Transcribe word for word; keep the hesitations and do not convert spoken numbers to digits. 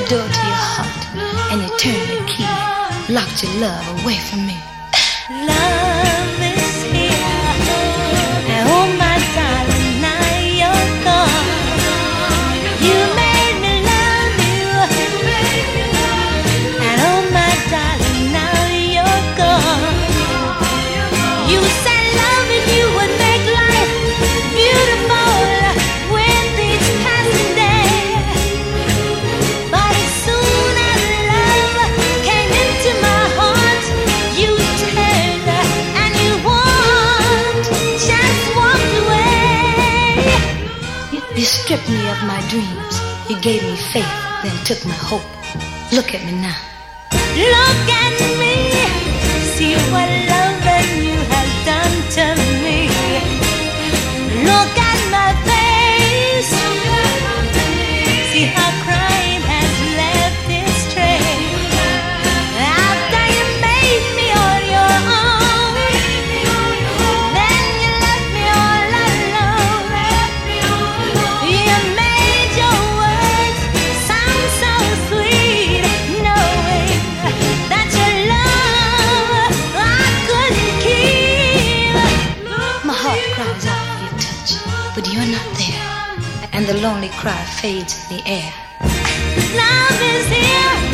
door to your heart, and you turned the key, locked your love away from me. Love is here, and oh my darling, now you're gone. You made me love you, and oh my darling, now you're gone. You said loving you would make life beautiful with each passing day, but as soon as love came into my heart, you turned and you walked, just walked away. You, you stripped me of my dreams. You gave me faith, then took my hope. Look at me now. Look at me, see what loving you has done to me. Look at my face, see how crime has left its trace. After you made me on your own, then you left me all alone. You made your words sound so sweet, knowing that your love I couldn't keep. My heart cries out for your touch, but you're not there, and the lonely cry fades in the air. Love is here.